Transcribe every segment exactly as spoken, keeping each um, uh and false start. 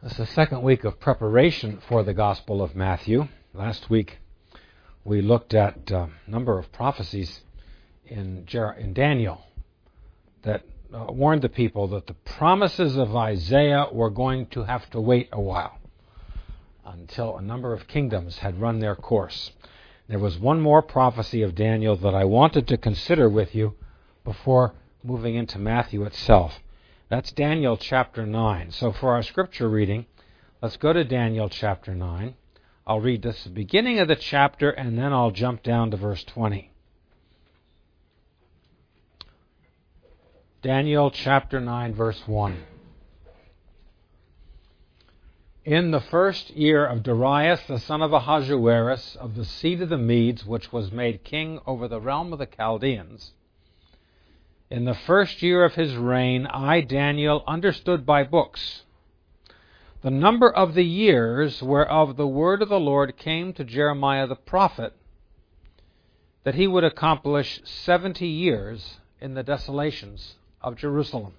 This is the second week of preparation for the Gospel of Matthew. Last week we looked at a number of prophecies in, Jer- in Daniel that uh, warned the people that the promises of Isaiah were going to have to wait a while until a number of kingdoms had run their course. There was one more prophecy of Daniel that I wanted to consider with you before moving into Matthew itself. That's Daniel chapter nine. So for our scripture reading, let's go to Daniel chapter nine. I'll read this the beginning of the chapter and then I'll jump down to verse twenty. Daniel chapter nine, verse one. In the first year of Darius, the son of Ahasuerus, of the seed of the Medes, which was made king over the realm of the Chaldeans, in the first year of his reign, I, Daniel, understood by books the number of the years whereof the word of the Lord came to Jeremiah the prophet, that he would accomplish seventy years in the desolations of Jerusalem.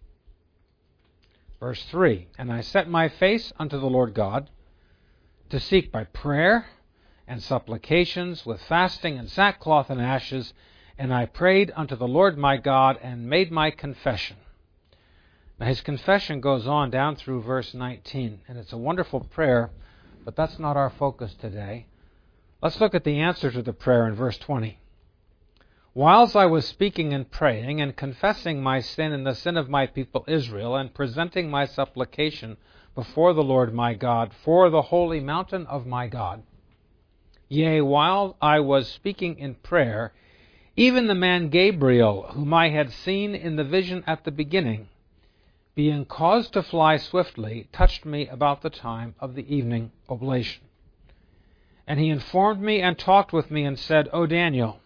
Verse three, And I set my face unto the Lord God, to seek by prayer and supplications with fasting and sackcloth and ashes, and I prayed unto the Lord my God, and made my confession. Now his confession goes on down through verse nineteen, and it's a wonderful prayer, but that's not our focus today. Let's look at the answer to the prayer in verse twenty. Whilst I was speaking and praying, and confessing my sin and the sin of my people Israel, and presenting my supplication before the Lord my God, for the holy mountain of my God, yea, while I was speaking in prayer, even the man Gabriel, whom I had seen in the vision at the beginning, being caused to fly swiftly, touched me about the time of the evening oblation. And he informed me and talked with me and said, O Daniel,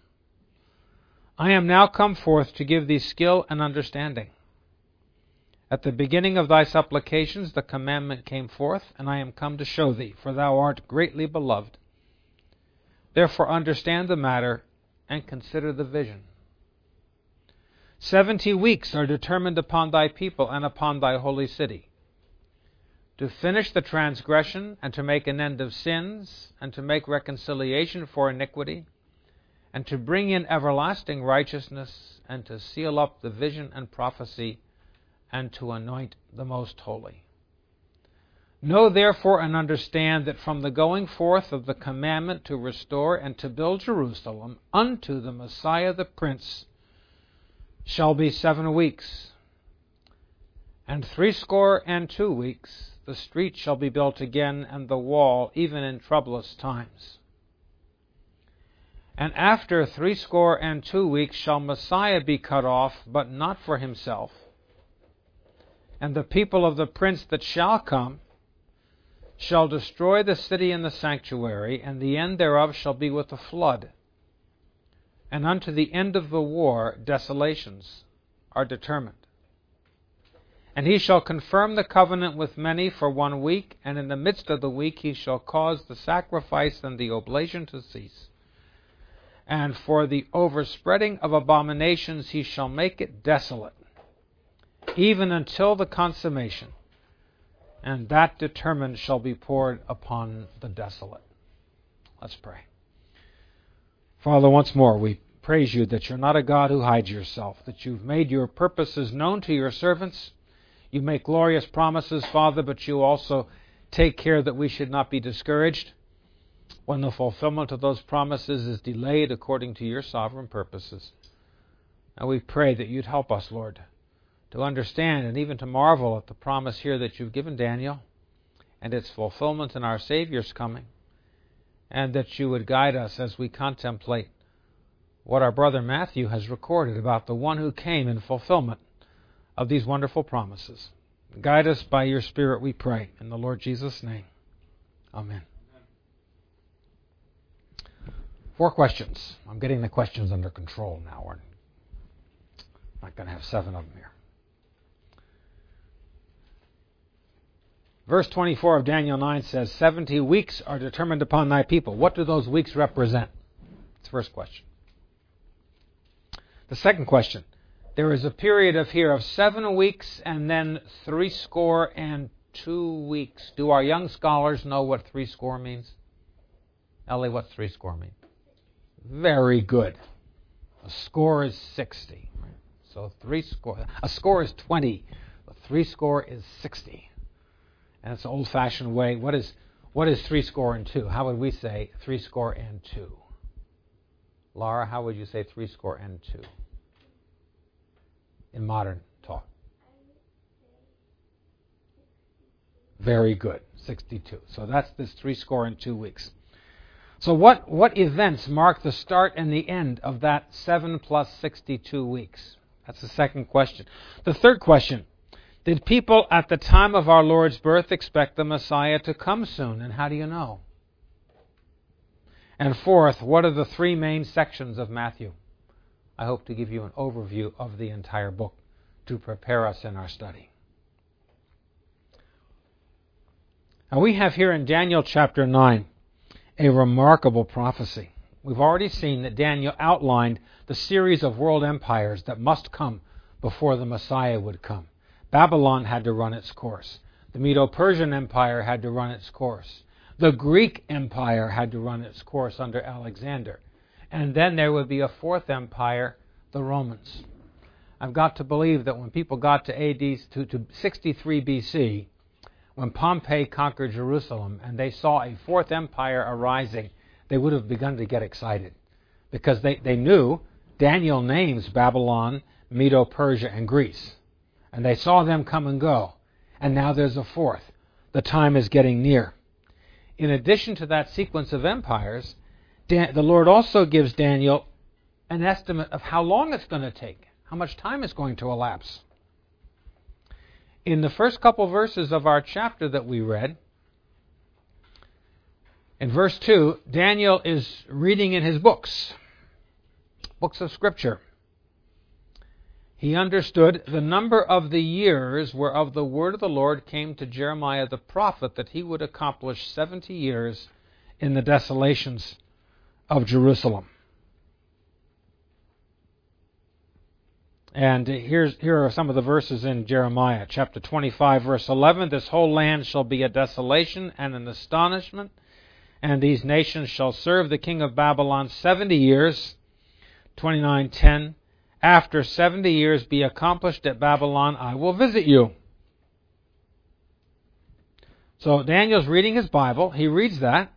I am now come forth to give thee skill and understanding. At the beginning of thy supplications the commandment came forth, and I am come to show thee, for thou art greatly beloved. Therefore understand the matter, and consider the vision. Seventy weeks are determined upon thy people and upon thy holy city, to finish the transgression, and to make an end of sins, and to make reconciliation for iniquity, and to bring in everlasting righteousness, and to seal up the vision and prophecy, and to anoint the most holy. Know therefore and understand that from the going forth of the commandment to restore and to build Jerusalem unto the Messiah the Prince shall be seven weeks. And threescore and two weeks the street shall be built again, and the wall even in troublous times. And after threescore and two weeks shall Messiah be cut off, but not for himself. And the people of the Prince that shall come shall destroy the city and the sanctuary, and the end thereof shall be with a flood. And unto the end of the war desolations are determined. And he shall confirm the covenant with many for one week, and in the midst of the week he shall cause the sacrifice and the oblation to cease. And for the overspreading of abominations he shall make it desolate, even until the consummation. And that determined shall be poured upon the desolate. Let's pray. Father, once more we praise you that you're not a God who hides yourself, that you've made your purposes known to your servants. You make glorious promises, Father, but you also take care that we should not be discouraged when the fulfillment of those promises is delayed according to your sovereign purposes. And we pray that you'd help us, Lord, to understand and even to marvel at the promise here that you've given Daniel and its fulfillment in our Savior's coming, and that you would guide us as we contemplate what our brother Matthew has recorded about the one who came in fulfillment of these wonderful promises. Guide us by your Spirit, we pray, in the Lord Jesus' name. Amen. Four questions. I'm getting the questions under control now. We're not going to have seven of them here. Verse twenty-four of Daniel nine says, seventy weeks are determined upon thy people. What do those weeks represent? That's the first question. The second question, there is a period of here of seven weeks and then threescore and two weeks. Do our young scholars know what three score means? Ellie, what's three score mean? Very good. A score is sixty. Right? So three score. A score is twenty. A three score is sixty. And it's an old-fashioned way. What is what is three score and two? How would we say three score and two? Laura, how would you say three score and two in modern talk? Very good. sixty-two. So that's this three score and two weeks. So what, what events mark the start and the end of that seven plus sixty-two weeks? That's the second question. The third question, did people at the time of our Lord's birth expect the Messiah to come soon? And how do you know? And fourth, what are the three main sections of Matthew? I hope to give you an overview of the entire book to prepare us in our study. Now we have here in Daniel chapter nine a remarkable prophecy. We've already seen that Daniel outlined the series of world empires that must come before the Messiah would come. Babylon had to run its course. The Medo-Persian Empire had to run its course. The Greek Empire had to run its course under Alexander. And then there would be a fourth empire, the Romans. I've got to believe that when people got to A D to, to sixty-three B C, when Pompey conquered Jerusalem and they saw a fourth empire arising, they would have begun to get excited. Because they, they knew Daniel names Babylon, Medo-Persia, and Greece. And they saw them come and go. And now there's a fourth. The time is getting near. In addition to that sequence of empires, Dan- the Lord also gives Daniel an estimate of how long it's going to take, how much time is going to elapse. In the first couple verses of our chapter that we read, in verse two, Daniel is reading in his books, books of Scripture. He understood the number of the years whereof the word of the Lord came to Jeremiah the prophet, that he would accomplish seventy years in the desolations of Jerusalem. And here's, here are some of the verses in Jeremiah, chapter twenty-five, verse eleven. This whole land shall be a desolation and an astonishment, and these nations shall serve the king of Babylon seventy years. twenty-nine ten. After seventy years be accomplished at Babylon, I will visit you. So Daniel's reading his Bible. He reads that.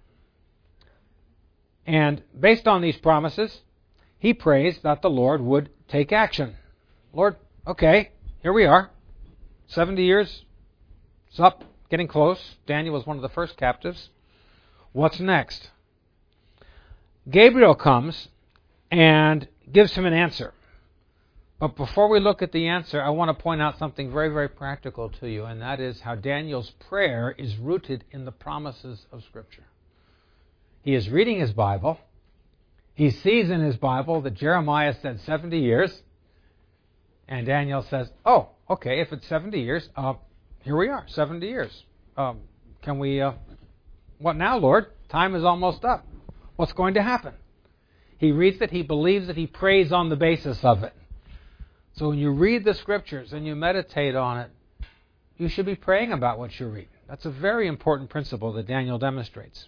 And based on these promises, he prays that the Lord would take action. Lord, okay, here we are. seventy years. It's up, getting close. Daniel was one of the first captives. What's next? Gabriel comes and gives him an answer. But before we look at the answer, I want to point out something very, very practical to you, and that is how Daniel's prayer is rooted in the promises of Scripture. He is reading his Bible. He sees in his Bible that Jeremiah said seventy years, and Daniel says, oh, okay, if it's seventy years, uh, here we are, seventy years. Um, can we, uh, what now, Lord? Time is almost up. What's going to happen? He reads it, he believes it, he prays on the basis of it. So when you read the Scriptures and you meditate on it, you should be praying about what you read. That's a very important principle that Daniel demonstrates.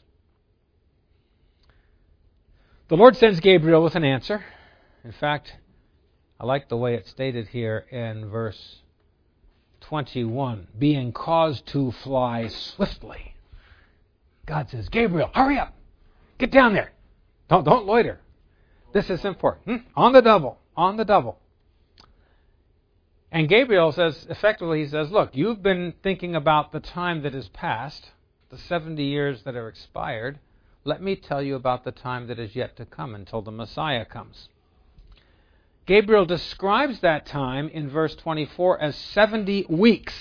The Lord sends Gabriel with an answer. In fact, I like the way it's stated here in verse twenty-one. Being caused to fly swiftly. God says, Gabriel, hurry up. Get down there. Don't, don't loiter. This is important. Hmm? On the double. On the double. And Gabriel says, effectively, he says, look, you've been thinking about the time that is past, the seventy years that are expired. Let me tell you about the time that is yet to come until the Messiah comes. Gabriel describes that time in verse twenty-four as seventy weeks.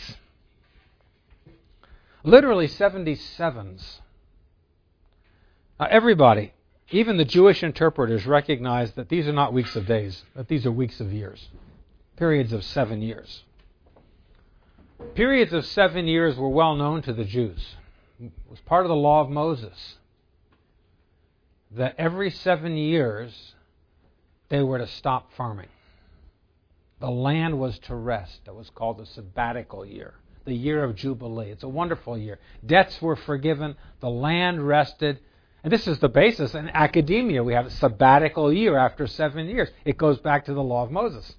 Literally seventy sevens. Now, everybody, even the Jewish interpreters, recognize that these are not weeks of days, that these are weeks of years. Periods of seven years. Periods of seven years were well known to the Jews. It was part of the law of Moses that every seven years they were to stop farming. The land was to rest. That was called the sabbatical year. the year of Jubilee. It's a wonderful year. Debts were forgiven, the land rested. And this is the basis. In academia, we have a sabbatical year after seven years. It goes back to the law of Moses.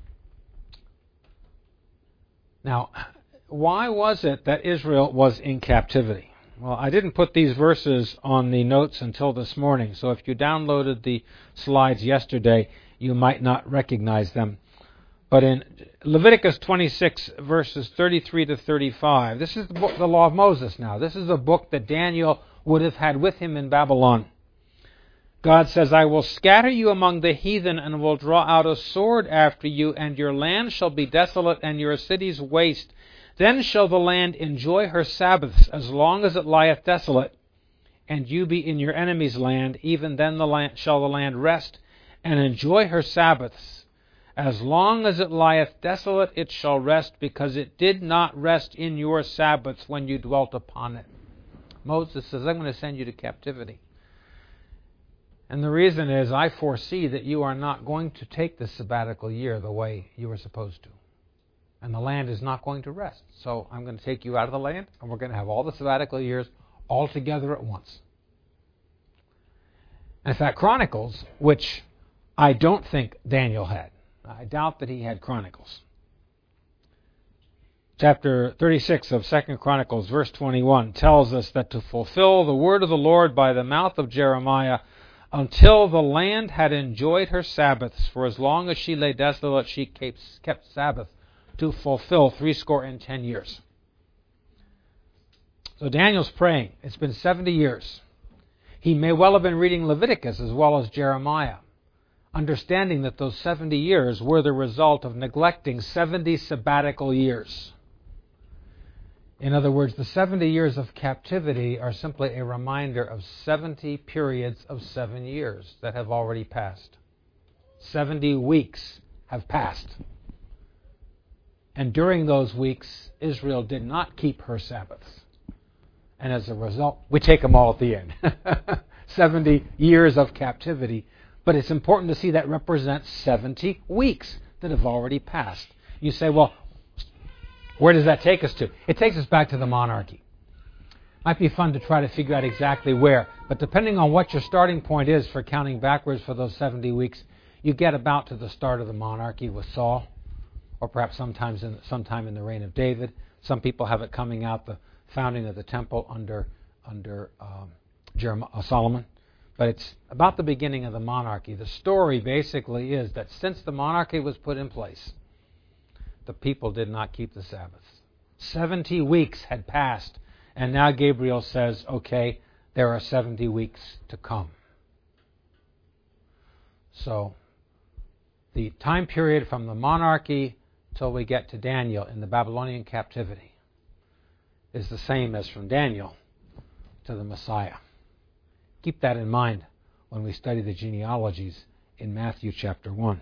Now, why was it that Israel was in captivity? Well, I didn't put these verses on the notes until this morning, so if you downloaded the slides yesterday, you might not recognize them. But in Leviticus twenty-six, verses thirty-three to thirty-five, this is the, book, the law of Moses now. This is the book that Daniel would have had with him in Babylon. God says, I will scatter you among the heathen and will draw out a sword after you, and your land shall be desolate and your cities waste. Then shall the land enjoy her Sabbaths as long as it lieth desolate, and you be in your enemy's land. Even then the land, shall the land rest and enjoy her Sabbaths. As long as it lieth desolate, it shall rest, because it did not rest in your Sabbaths when you dwelt upon it. Moses says, I'm going to send you to captivity. And the reason is, I foresee that you are not going to take the sabbatical year the way you were supposed to. And the land is not going to rest. So I'm going to take you out of the land, and we're going to have all the sabbatical years all together at once. In fact, Chronicles, which I don't think Daniel had. I doubt that he had Chronicles. Chapter thirty-six of Second Chronicles, verse twenty-one, tells us that to fulfill the word of the Lord by the mouth of Jeremiah, until the land had enjoyed her Sabbaths, for as long as she lay desolate, she kept Sabbath, to fulfill threescore and ten years. So Daniel's praying. It's been seventy years. He may well have been reading Leviticus as well as Jeremiah, understanding that those seventy years were the result of neglecting seventy sabbatical years. In other words, the seventy years of captivity are simply a reminder of seventy periods of seven years that have already passed. seventy weeks have passed. And during those weeks, Israel did not keep her Sabbaths. And as a result, we take them all at the end. seventy years of captivity. But it's important to see that represents seventy weeks that have already passed. You say, well, where does that take us to? It takes us back to the monarchy. Might be fun to try to figure out exactly where. But depending on what your starting point is for counting backwards for those seventy weeks, you get about to the start of the monarchy with Saul, or perhaps sometimes in, sometime in the reign of David. Some people have it coming out the founding of the temple under under um, Jeremiah, uh, Solomon. But it's about the beginning of the monarchy. The story basically is that since the monarchy was put in place, the people did not keep the Sabbaths. seventy weeks had passed, and now Gabriel says, okay, there are seventy weeks to come. So the time period from the monarchy till we get to Daniel in the Babylonian captivity is the same as from Daniel to the Messiah. Keep that in mind when we study the genealogies in Matthew chapter one.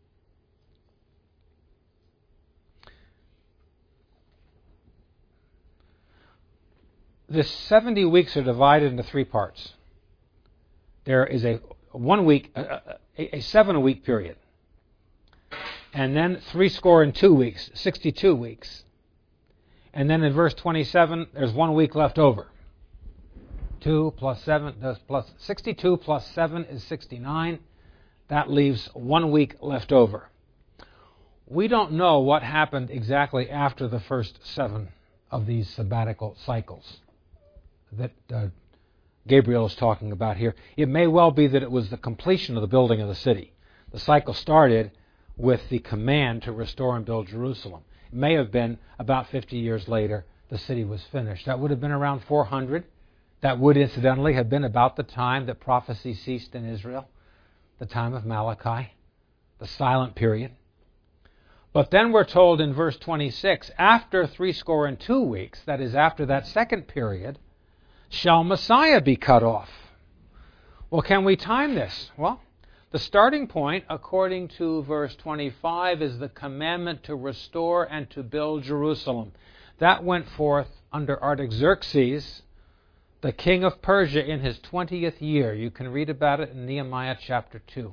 The seventy weeks are divided into three parts. There is a one week, a, a, a seven week period. And then three score and two weeks, sixty-two weeks. And then in verse twenty-seven, there's one week left over. two plus seven, plus sixty-two plus seven is sixty-nine. That leaves one week left over. We don't know what happened exactly after the first seven of these sabbatical cycles that uh, Gabriel is talking about here. It may well be that it was the completion of the building of the city. The cycle started with the command to restore and build Jerusalem. It may have been about fifty years later the city was finished. That would have been around four hundred. That would incidentally have been about the time that prophecy ceased in Israel, the time of Malachi, the silent period. But then we're told in verse twenty-six, after threescore and two weeks, that is after that second period, shall Messiah be cut off. Well, can we time this? Well, the starting point, according to verse twenty-five, is the commandment to restore and to build Jerusalem. That went forth under Artaxerxes, the king of Persia, in his twentieth year. You can read about it in Nehemiah chapter two.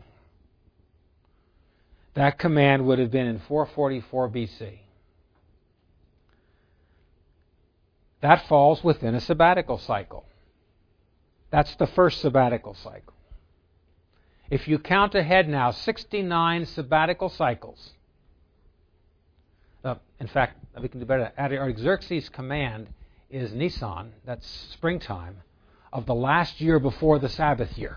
That command would have been in four forty-four B C. that falls within a sabbatical cycle. That's the first sabbatical cycle. If you count ahead now, sixty-nine sabbatical cycles. Uh, in fact, we can do better. Artaxerxes' command is Nisan, that's springtime, of the last year before the Sabbath year.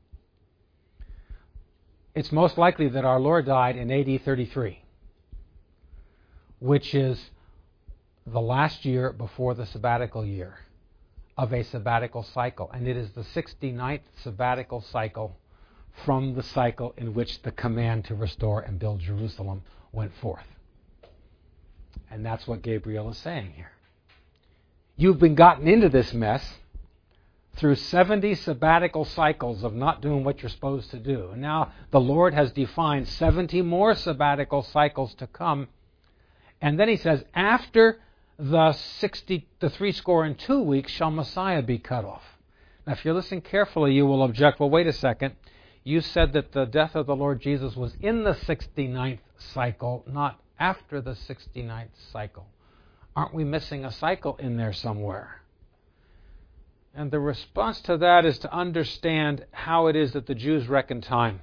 It's most likely that our Lord died in A D thirty-three, which is the last year before the sabbatical year of a sabbatical cycle. And it is the sixty-ninth sabbatical cycle from the cycle in which the command to restore and build Jerusalem went forth. And that's what Gabriel is saying here. You've been gotten into this mess through seventy sabbatical cycles of not doing what you're supposed to do. And now the Lord has defined seventy more sabbatical cycles to come. And then he says, after the sixty, the three score and two weeks shall Messiah be cut off. Now, if you're listening carefully, you will object, well, wait a second. You said that the death of the Lord Jesus was in the sixty-ninth cycle, not after the sixty-ninth cycle. Aren't we missing a cycle in there somewhere? And the response to that is to understand how it is that the Jews reckon time.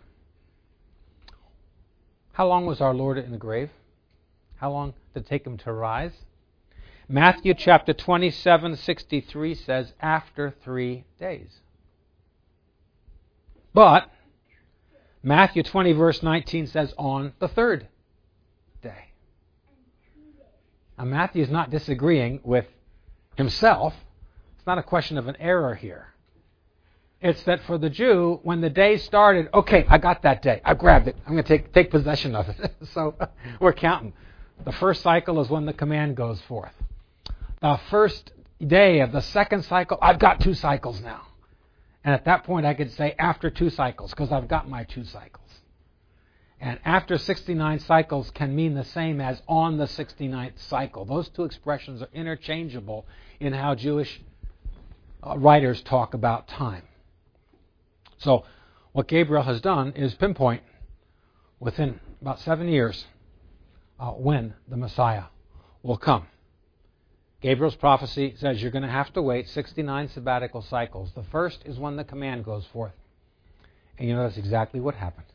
How long was our Lord in the grave? How long did it take him to rise? Matthew chapter twenty-seven, sixty-three says, after three days. But Matthew twenty, verse nineteen says, on the third day. Now, Matthew is not disagreeing with himself. It's not a question of an error here. It's that for the Jew, when the day started, okay, I got that day. I grabbed it. I'm going to take, take possession of it. So we're counting. The first cycle is when the command goes forth. The first day of the second cycle, I've got two cycles now. And at that point, I could say after two cycles, because I've got my two cycles. And after sixty-nine cycles can mean the same as on the sixty-ninth cycle. Those two expressions are interchangeable in how Jewish uh, writers talk about time. So what Gabriel has done is pinpoint within about seven years uh, when the Messiah will come. Gabriel's prophecy says you're going to have to wait sixty-nine sabbatical cycles. The first is when the command goes forth. And you know that's exactly what happened.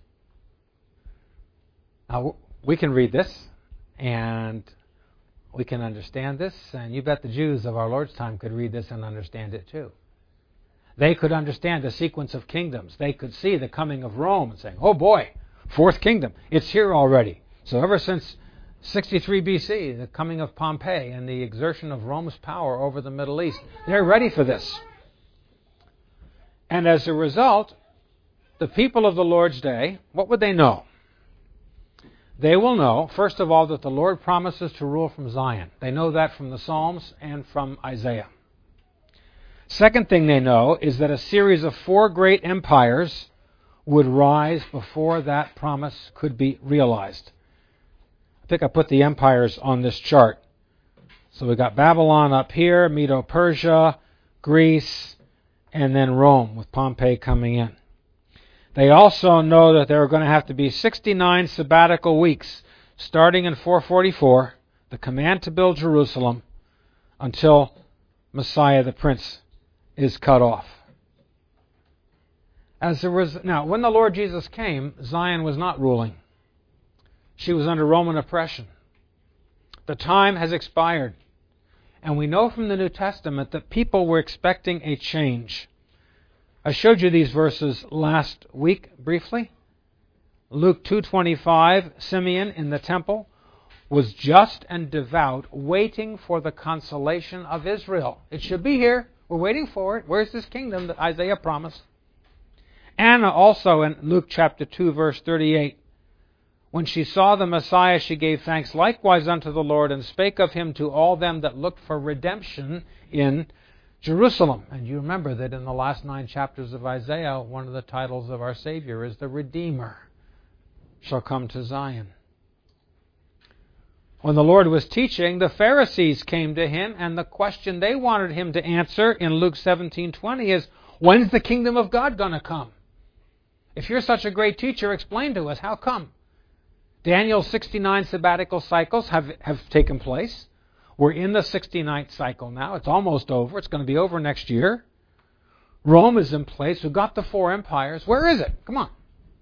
Now, we can read this, and we can understand this, and you bet the Jews of our Lord's time could read this and understand it too. They could understand the sequence of kingdoms. They could see the coming of Rome and saying, oh boy, fourth kingdom, it's here already. So ever since sixty-three B C, the coming of Pompey and the exertion of Rome's power over the Middle East, they're ready for this. And as a result, the people of the Lord's day, what would they know? They will know, first of all, that the Lord promises to rule from Zion. They know that from the Psalms and from Isaiah. Second thing they know is that a series of four great empires would rise before that promise could be realized. I think I put the empires on this chart. So we got Babylon up here, Medo-Persia, Greece, and then Rome with Pompey coming in. They also know that there are going to have to be sixty-nine sabbatical weeks, starting in four forty-four, the command to build Jerusalem, until Messiah the Prince is cut off. As there was, now, when the Lord Jesus came, Zion was not ruling. She was under Roman oppression. The time has expired. And we know from the New Testament that people were expecting a change. I showed you these verses last week briefly. Luke two twenty-five, Simeon in the temple was just and devout, waiting for the consolation of Israel. It should be here. We're waiting for it. Where's this kingdom that Isaiah promised? Anna also in Luke chapter two, verse thirty-eight. When she saw the Messiah, she gave thanks likewise unto the Lord, and spake of him to all them that looked for redemption in Jerusalem. And you remember that in the last nine chapters of Isaiah, one of the titles of our Savior is the Redeemer shall come to Zion. When the Lord was teaching, the Pharisees came to him, and the question they wanted him to answer in Luke seventeen twenty is, when's the kingdom of God going to come? If you're such a great teacher, explain to us, how come? Daniel's sixty-nine sabbatical cycles have, have taken place. We're in the sixty-ninth cycle now. It's almost over. It's going to be over next year. Rome is in place. We've got the four empires. Where is it? Come on.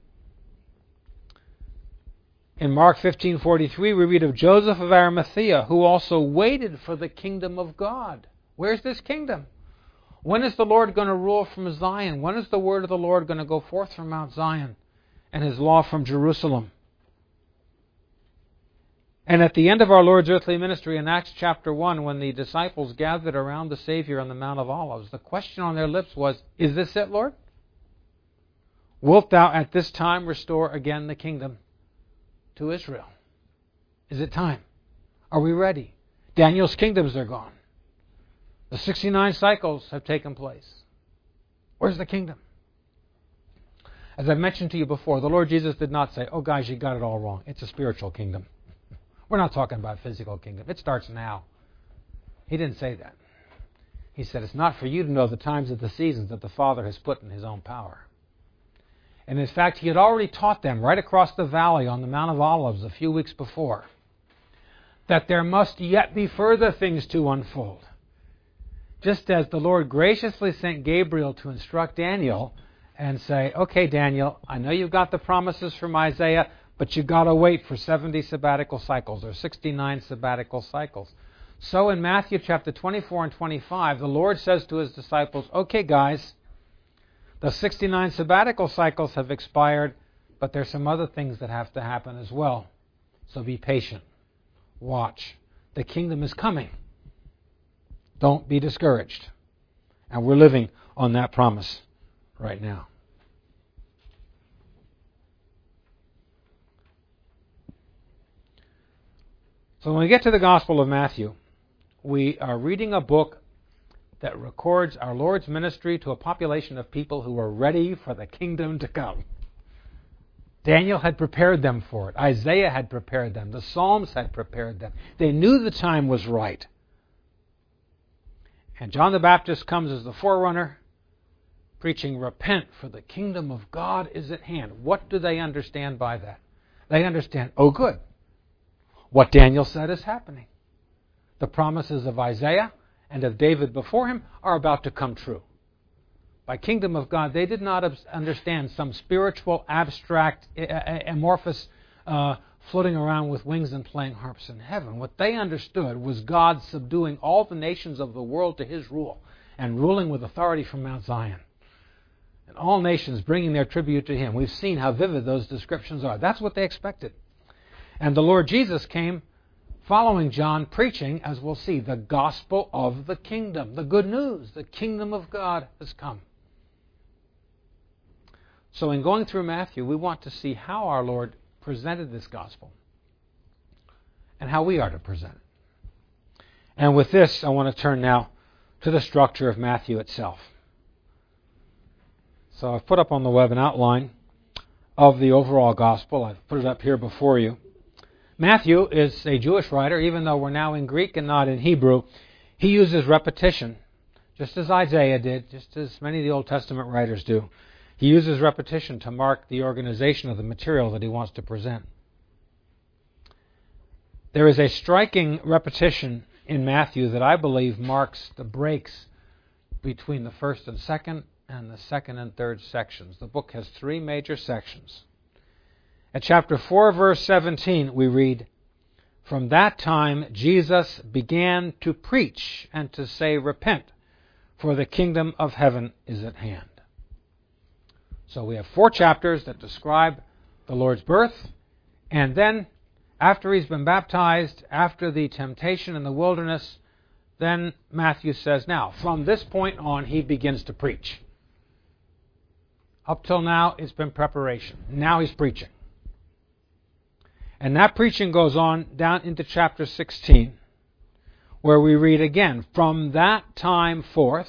In Mark fifteen forty-three, we read of Joseph of Arimathea, who also waited for the kingdom of God. Where's this kingdom? When is the Lord going to rule from Zion? When is the word of the Lord going to go forth from Mount Zion and his law from Jerusalem? And at the end of our Lord's earthly ministry in Acts chapter one, when the disciples gathered around the Savior on the Mount of Olives, the question on their lips was, is this it, Lord? Wilt thou at this time restore again the kingdom to Israel? Is it time? Are we ready? Daniel's kingdoms are gone. The sixty-nine cycles have taken place. Where's the kingdom? As I mentioned to you before, the Lord Jesus did not say, oh guys, you got it all wrong. It's a spiritual kingdom. We're not talking about physical kingdom. It starts now. He didn't say that. He said, it's not for you to know the times of the seasons that the Father has put in his own power. And in fact, he had already taught them right across the valley on the Mount of Olives a few weeks before that there must yet be further things to unfold. Just as the Lord graciously sent Gabriel to instruct Daniel and say, okay, Daniel, I know you've got the promises from Isaiah, but you've got to wait for seventy sabbatical cycles or sixty-nine sabbatical cycles. So in Matthew chapter twenty-four and twenty-five, the Lord says to his disciples, okay, guys, the sixty-nine sabbatical cycles have expired, but there's some other things that have to happen as well. So be patient. Watch. The kingdom is coming. Don't be discouraged. And we're living on that promise right now. So when we get to the Gospel of Matthew, we are reading a book that records our Lord's ministry to a population of people who are ready for the kingdom to come. Daniel had prepared them for it. Isaiah had prepared them. The Psalms had prepared them. They knew the time was right. And John the Baptist comes as the forerunner, preaching, repent, for the kingdom of God is at hand. What do they understand by that? They understand, oh good, what Daniel said is happening. The promises of Isaiah and of David before him are about to come true. By kingdom of God, they did not understand some spiritual, abstract, amorphous, uh, floating around with wings and playing harps in heaven. What they understood was God subduing all the nations of the world to his rule and ruling with authority from Mount Zion. And all nations bringing their tribute to him. We've seen how vivid those descriptions are. That's what they expected. And the Lord Jesus came following John, preaching, as we'll see, the gospel of the kingdom. The good news. The kingdom of God has come. So in going through Matthew, we want to see how our Lord presented this gospel and how we are to present it. And with this, I want to turn now to the structure of Matthew itself. So I've put up on the web an outline of the overall gospel. I've put it up here before you. Matthew is a Jewish writer, even though we're now in Greek and not in Hebrew. He uses repetition, just as Isaiah did, just as many of the Old Testament writers do. He uses repetition to mark the organization of the material that he wants to present. There is a striking repetition in Matthew that I believe marks the breaks between the first and second and the second and third sections. The book has three major sections. At chapter four, verse seventeen, we read, from that time Jesus began to preach and to say, repent, for the kingdom of heaven is at hand. So we have four chapters that describe the Lord's birth, and then after he's been baptized, after the temptation in the wilderness, then Matthew says, now, from this point on, he begins to preach. Up till now, it's been preparation. Now he's preaching. And that preaching goes on down into chapter sixteen, where we read again, from that time forth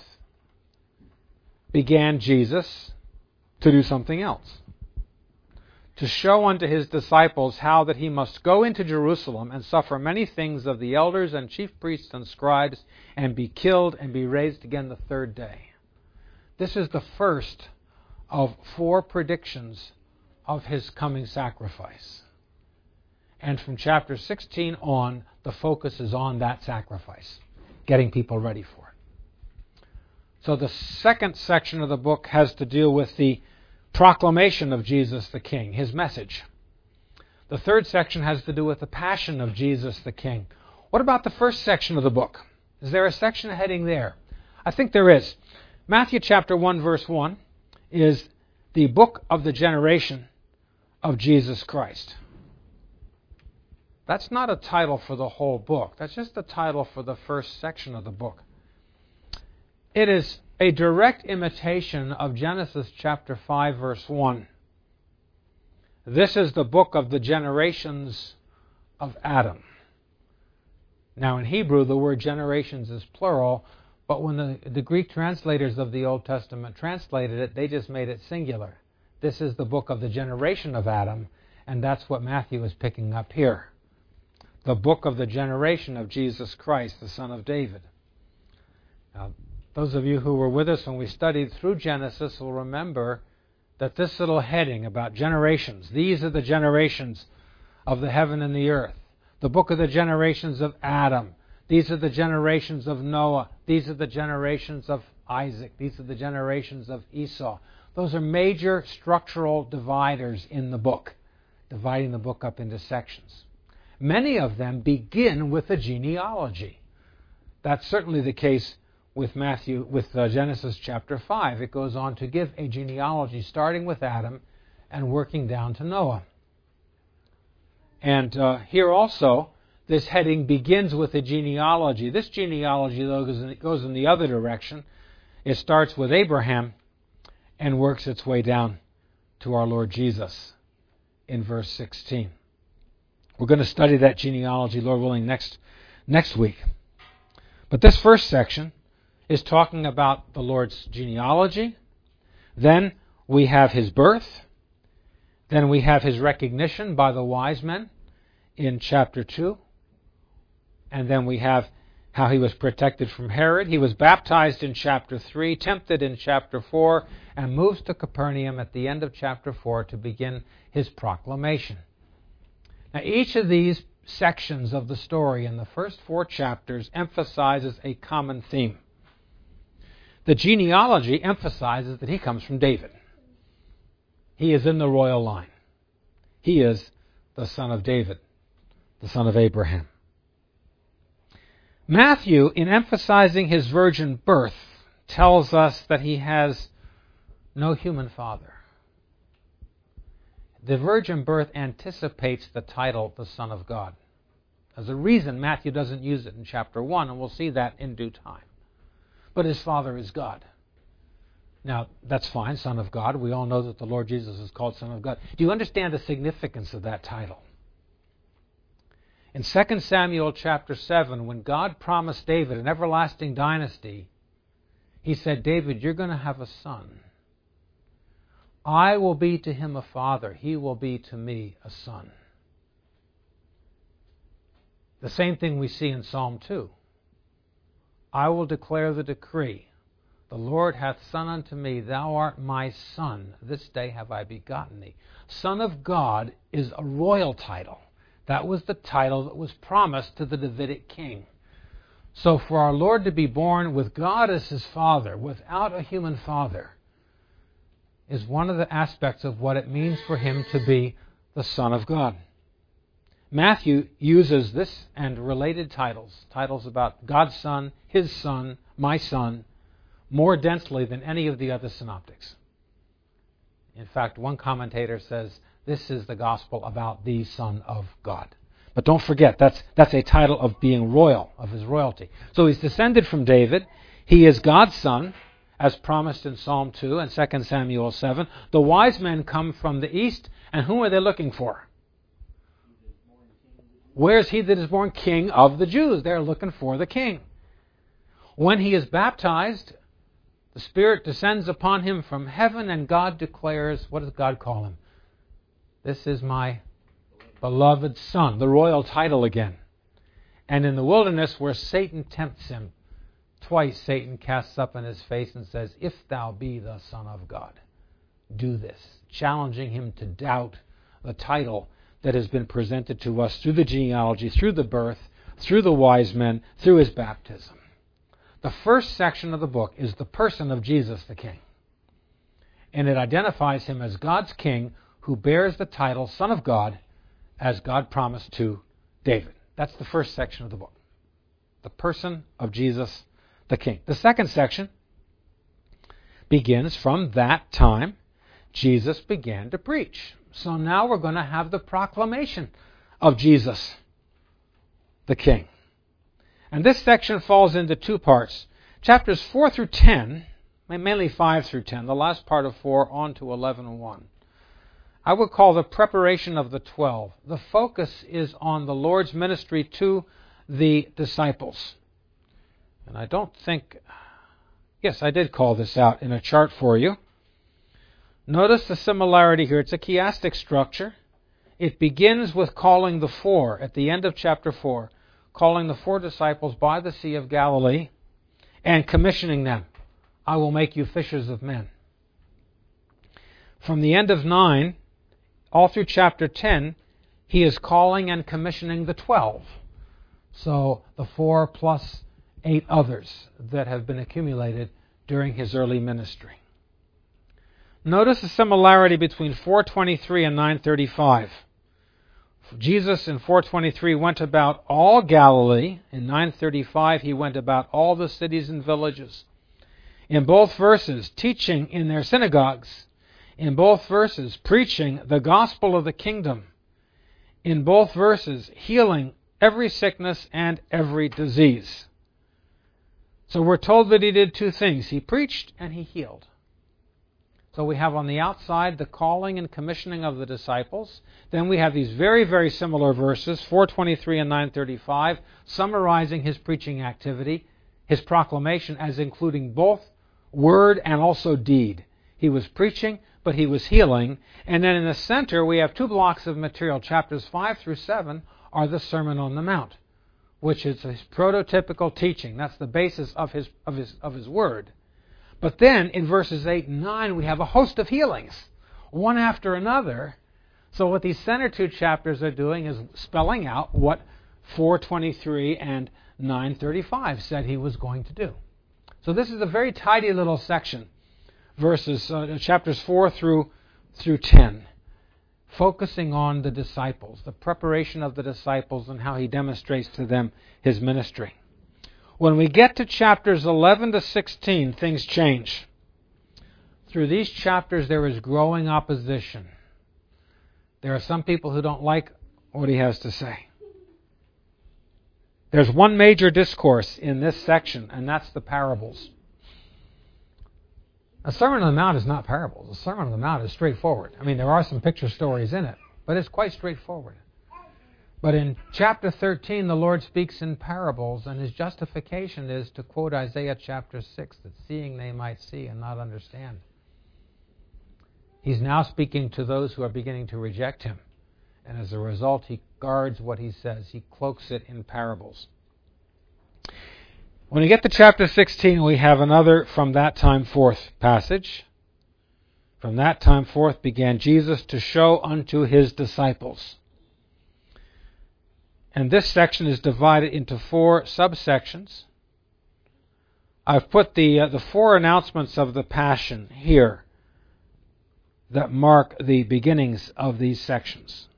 began Jesus to do something else, to show unto his disciples how that he must go into Jerusalem and suffer many things of the elders and chief priests and scribes, and be killed and be raised again the third day. This is the first of four predictions of his coming sacrifice. And from chapter sixteen on, the focus is on that sacrifice, getting people ready for it. So the second section of the book has to deal with the proclamation of Jesus the King, his message. The third section has to do with the passion of Jesus the King. What about the first section of the book? Is there a section heading there? I think there is. Matthew chapter one, verse one is the book of the generation of Jesus Christ. That's not a title for the whole book. That's just a title for the first section of the book. It is a direct imitation of Genesis chapter five, verse one. This is the book of the generations of Adam. Now in Hebrew, the word generations is plural, but when the, the Greek translators of the Old Testament translated it, they just made it singular. This is the book of the generation of Adam, and that's what Matthew is picking up here. The book of the generation of Jesus Christ, the Son of David. Now, those of you who were with us when we studied through Genesis will remember that this little heading about generations, these are the generations of the heaven and the earth. The book of the generations of Adam. These are the generations of Noah. These are the generations of Isaac. These are the generations of Esau. Those are major structural dividers in the book, dividing the book up into sections. Many of them begin with a genealogy. That's certainly the case with Matthew, with uh, Genesis chapter five. It goes on to give a genealogy starting with Adam and working down to Noah. And uh, here also, this heading begins with a genealogy. This genealogy, though, goes in, goes in the other direction. It starts with Abraham and works its way down to our Lord Jesus in verse sixteen. We're going to study that genealogy, Lord willing, next next week. But this first section is talking about the Lord's genealogy. Then we have his birth. Then we have his recognition by the wise men in chapter two. And then we have how he was protected from Herod. He was baptized in chapter three, tempted in chapter four, and moves to Capernaum at the end of chapter four to begin his proclamation. Now, each of these sections of the story in the first four chapters emphasizes a common theme. The genealogy emphasizes that he comes from David. He is in the royal line. He is the son of David, the son of Abraham. Matthew, in emphasizing his virgin birth, tells us that he has no human father. The virgin birth anticipates the title, the Son of God. There's a reason Matthew doesn't use it in chapter one, and we'll see that in due time. But his Father is God. Now, that's fine, Son of God. We all know that the Lord Jesus is called Son of God. Do you understand the significance of that title? In Second Samuel chapter seven, when God promised David an everlasting dynasty, he said, David, you're going to have a son. I will be to him a father. He will be to me a son. The same thing we see in Psalm two. I will declare the decree. The Lord hath son unto me, thou art my son. This day have I begotten thee. Son of God is a royal title. That was the title that was promised to the Davidic king. So for our Lord to be born with God as his father, without a human father, is one of the aspects of what it means for him to be the Son of God. Matthew uses this and related titles, titles about God's Son, his Son, my Son, more densely than any of the other synoptics. In fact, one commentator says this is the gospel about the Son of God. But don't forget, that's, that's a title of being royal, of his royalty. So he's descended from David. He is God's Son, as promised in Psalm two and Second Samuel seven. The wise men come from the east, and whom are they looking for? Where's he that is born King of the Jews? They're looking for the king. When he is baptized, the Spirit descends upon him from heaven, and God declares, what does God call him? This is my beloved Son, the royal title again. And in the wilderness where Satan tempts him, twice Satan casts up in his face and says, if thou be the Son of God, do this, challenging him to doubt the title that has been presented to us through the genealogy, through the birth, through the wise men, through his baptism. The first section of the book is the person of Jesus the King. And it identifies him as God's king who bears the title Son of God, as God promised to David. That's the first section of the book. The person of Jesus the King. The second section begins from that time Jesus began to preach. So now we're going to have the proclamation of Jesus the King. And this section falls into two parts. Chapters four through ten, mainly five through ten, the last part of four on to eleven and one. I would call the preparation of the twelve. The focus is on the Lord's ministry to the disciples. And I don't think... Yes, I did call this out in a chart for you. Notice the similarity here. It's a chiastic structure. It begins with calling the four at the end of chapter four, calling the four disciples by the Sea of Galilee and commissioning them. I will make you fishers of men. From the end of nine, all through chapter ten, he is calling and commissioning the twelve. So the four plus eight others that have been accumulated during his early ministry. Notice the similarity between four twenty-three and nine thirty-five. Jesus in four twenty-three went about all Galilee. In nine thirty-five he went about all the cities and villages. In both verses, teaching in their synagogues. In both verses, preaching the gospel of the kingdom. In both verses, healing every sickness and every disease. So we're told that he did two things. He preached and he healed. So we have on the outside the calling and commissioning of the disciples. Then we have these very, very similar verses, four twenty-three and nine thirty-five, summarizing his preaching activity, his proclamation as including both word and also deed. He was preaching, but he was healing. And then in the center we have two blocks of material. Chapters five through seven are the Sermon on the Mount, which is his prototypical teaching. That's the basis of his of his of his word. But then in verses eight and nine we have a host of healings, one after another. So what these center two chapters are doing is spelling out what four twenty-three and nine thirty-five said he was going to do. So this is a very tidy little section, verses uh, chapters four through through ten, focusing on the disciples, the preparation of the disciples, and how he demonstrates to them his ministry. When we get to chapters eleven to sixteen, things change. Through these chapters, there is growing opposition. There are some people who don't like what he has to say. There's one major discourse in this section, and that's the parables. A Sermon on the Mount is not parables. A Sermon on the Mount is straightforward. I mean, there are some picture stories in it, but it's quite straightforward. But in chapter thirteen, the Lord speaks in parables, and his justification is to quote Isaiah chapter six, that seeing they might see and not understand. He's now speaking to those who are beginning to reject him. And as a result, he guards what he says. He cloaks it in parables. When we get to chapter sixteen, we have another from that time forth passage. From that time forth began Jesus to show unto his disciples. And this section is divided into four subsections. I've put the uh, the four announcements of the Passion here that mark the beginnings of these sections.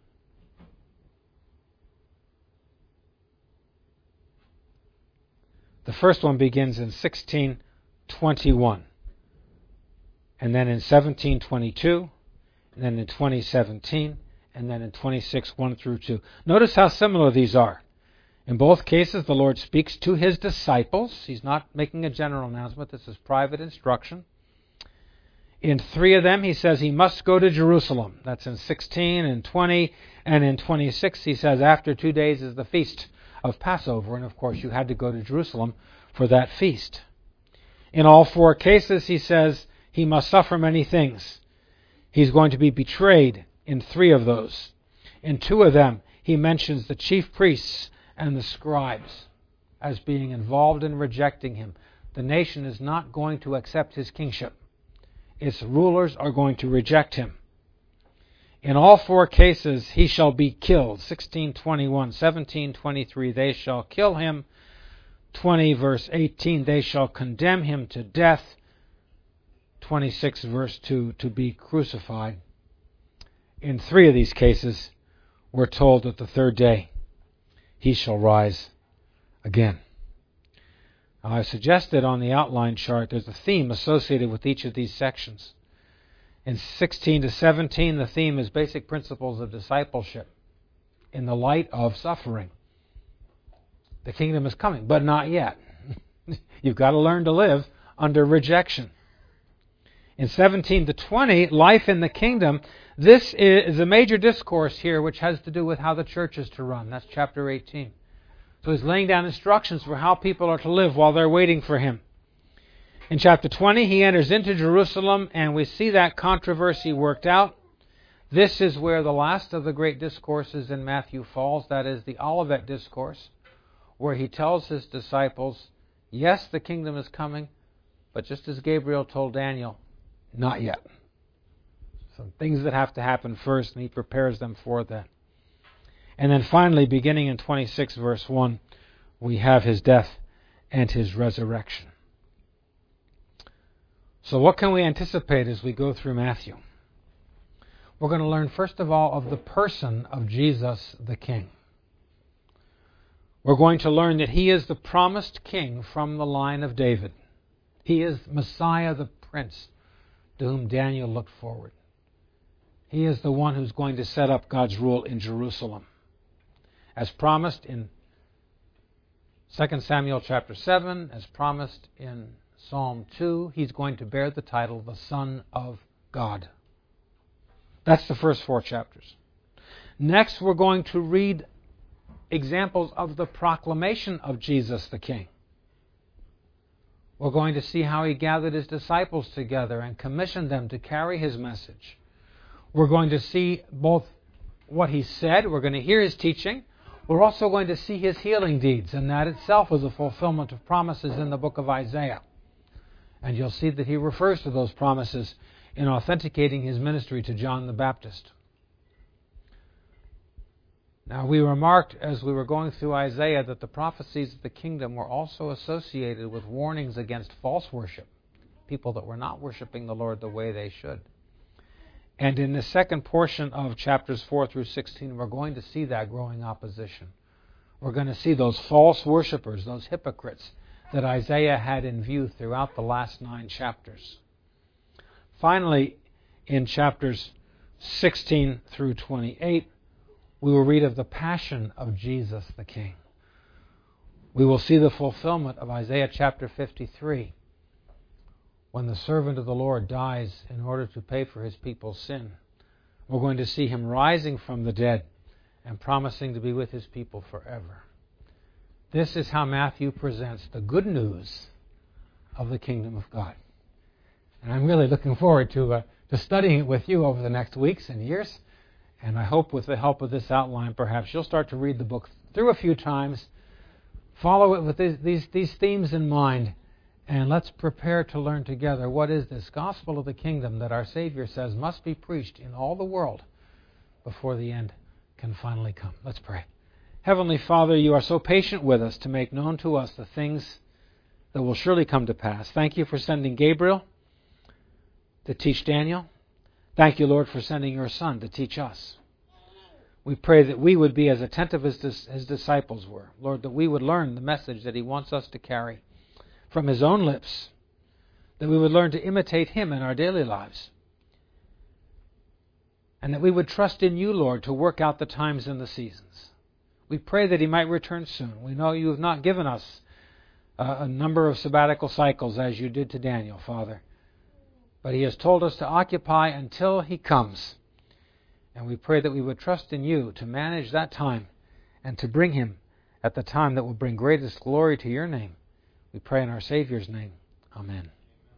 The first one begins in sixteen twenty-one, and then in seventeen twenty-two, and then in twenty seventeen, and then in twenty-six, one through two. Notice how similar these are. In both cases, the Lord speaks to his disciples. He's not making a general announcement. This is private instruction. In three of them, he says he must go to Jerusalem. That's in sixteen and twenty. And in twenty-six, he says after two days is the feast of Passover. And of course, you had to go to Jerusalem for that feast. In all four cases, he says he must suffer many things. He's going to be betrayed in three of those. In two of them, he mentions the chief priests and the scribes as being involved in rejecting him. The nation is not going to accept his kingship. Its rulers are going to reject him. In all four cases, he shall be killed. sixteen twenty-one, seventeen twenty-three, they shall kill him. twenty verse eighteen, they shall condemn him to death. twenty-six verse two, to be crucified. In three of these cases, we're told that the third day he shall rise again. Now, I suggested on the outline chart there's a theme associated with each of these sections. In sixteen to seventeen, the theme is basic principles of discipleship in the light of suffering. The kingdom is coming, but not yet. You've got to learn to live under rejection. In seventeen to twenty, life in the kingdom, this is a major discourse here which has to do with how the church is to run. That's chapter eighteen. So he's laying down instructions for how people are to live while they're waiting for him. In chapter twenty, he enters into Jerusalem, and we see that controversy worked out. This is where the last of the great discourses in Matthew falls. That is the Olivet Discourse, where he tells his disciples, yes, the kingdom is coming, but just as Gabriel told Daniel, not yet. Some things that have to happen first, and he prepares them for that. And then finally, beginning in twenty-six verse one, we have his death and his resurrection. So what can we anticipate as we go through Matthew? We're going to learn, first of all, of the person of Jesus the King. We're going to learn that he is the promised king from the line of David. He is Messiah the Prince, to whom Daniel looked forward. He is the one who's going to set up God's rule in Jerusalem. As promised in Second Samuel chapter seven, as promised in Psalm two, he's going to bear the title, the Son of God. That's the first four chapters. Next, we're going to read examples of the proclamation of Jesus the King. We're going to see how he gathered his disciples together and commissioned them to carry his message. We're going to see both what he said, we're going to hear his teaching. We're also going to see his healing deeds, and that itself is a fulfillment of promises in the book of Isaiah. And you'll see that he refers to those promises in authenticating his ministry to John the Baptist. Now, we remarked as we were going through Isaiah that the prophecies of the kingdom were also associated with warnings against false worship, people that were not worshiping the Lord the way they should. And in the second portion of chapters four through sixteen, we're going to see that growing opposition. We're going to see those false worshipers, those hypocrites that Isaiah had in view throughout the last nine chapters. Finally, in chapters sixteen through twenty-eight, we will read of the passion of Jesus the King. We will see the fulfillment of Isaiah chapter fifty-three, when the servant of the Lord dies in order to pay for his people's sin. We're going to see him rising from the dead and promising to be with his people forever. This is how Matthew presents the good news of the kingdom of God. And I'm really looking forward to, uh, to studying it with you over the next weeks and years. And I hope with the help of this outline, perhaps you'll start to read the book through a few times, follow it with these, these, these themes in mind, and let's prepare to learn together what is this gospel of the kingdom that our Savior says must be preached in all the world before the end can finally come. Let's pray. Heavenly Father, you are so patient with us to make known to us the things that will surely come to pass. Thank you for sending Gabriel to teach Daniel. Thank you, Lord, for sending your Son to teach us. We pray that we would be as attentive as his disciples were. Lord, that we would learn the message that he wants us to carry from his own lips, that we would learn to imitate him in our daily lives, and that we would trust in you, Lord, to work out the times and the seasons. We pray that he might return soon. We know you have not given us a, a number of sabbatical cycles as you did to Daniel, Father, but he has told us to occupy until he comes. And we pray that we would trust in you to manage that time and to bring him at the time that will bring greatest glory to your name. We pray in our Savior's name. Amen.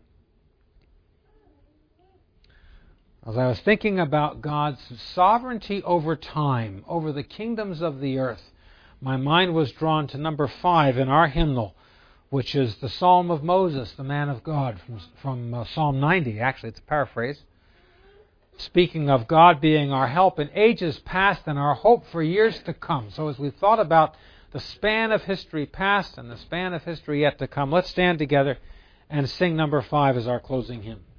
As I was thinking about God's sovereignty over time, over the kingdoms of the earth, my mind was drawn to number five in our hymnal, which is the Psalm of Moses, the man of God, from, from uh, Psalm ninety. Actually, it's a paraphrase. speaking of God being our help in ages past and our hope for years to come. So as we've thought about the span of history past and the span of history yet to come, let's stand together and sing number five as our closing hymn.